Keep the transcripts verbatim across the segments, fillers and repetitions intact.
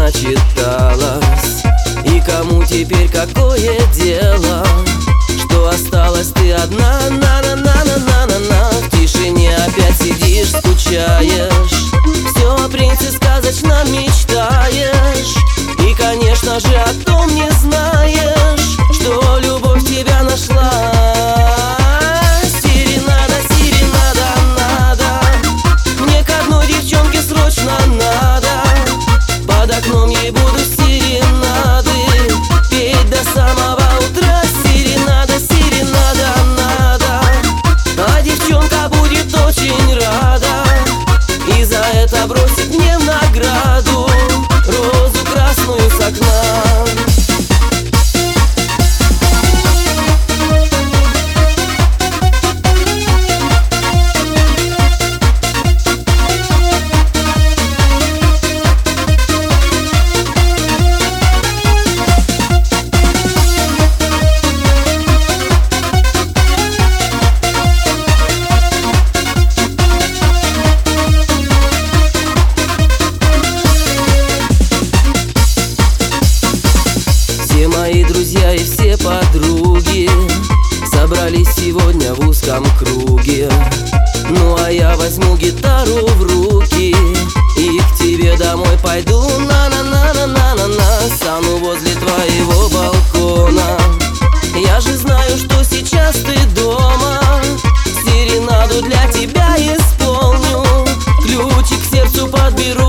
начиталась. И кому теперь какое дело, что осталась ты одна? На-на-на-на-на-на-на. В тишине опять сидишь, скучаешь, все о принце сказочно мечтаешь. И, конечно же, о том не знаешь, что любовь тебя нашла. Серенада, серенада, надо, мне к одной девчонке срочно надо. Под окном ей буду серенады петь до самого утра. Серенада, серенада, надо, а девчонка будет очень рада, и за это бросит мне в награду розу красную с окна. Все мои друзья и все подруги собрались сегодня в узком круге. Ну а я возьму гитару в руки и к тебе домой пойду. На-на-на-на-на-на-на. Стану возле твоего балкона. Я же знаю, что сейчас ты дома. Серенаду для тебя исполню, ключик к сердцу подберу.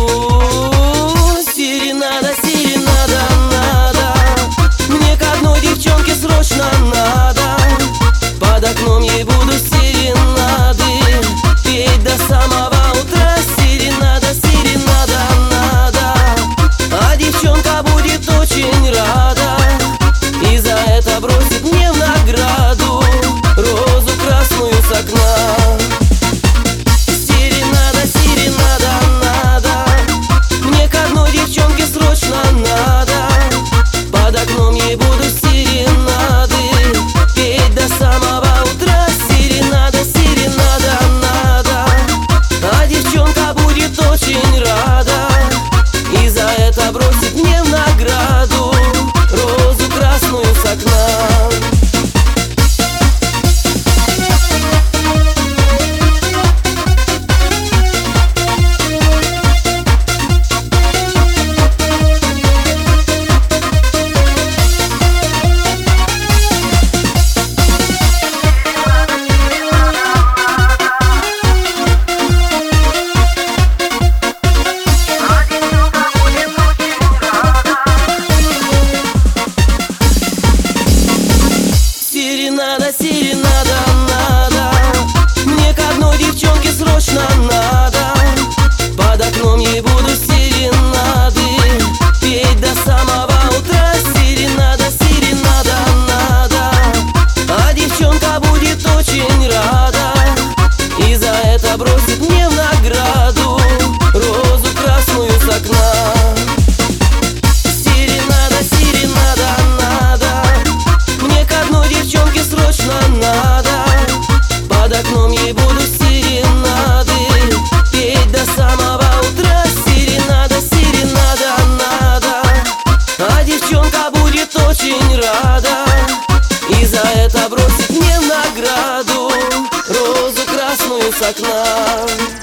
Серенада, серенада, надо, мне к одной девчонке срочно надо. Под окном ей буду серенады петь до самого утра. Серенада, серенада, надо, а девчонка будет очень рада, и за это бросит мне в награду розу красную с окна. Серенада, серенада, надо, мне к одной девчонке срочно надо. Под окном ей буду серенады петь до самого утра. Серенада, серенада, надо, а девчонка будет очень рада, и за это бросит мне в награду розу красную с окна. Серенада, серенада, надо, мне к одной девчонке срочно надо. Под окном ей буду серенады петь до самого утра. Серенада, серенада, надо, а девчонка будет очень рада, и за это бросит мне в награду розу красную с окна. Серенада, серенада, надо, мне к одной девчонке срочно надо. Под окном ей буду серенады петь до самого утра. Серенада, серенада, надо, а девчонка будет очень рада, и за это бросит мне в награду розу красную с окна.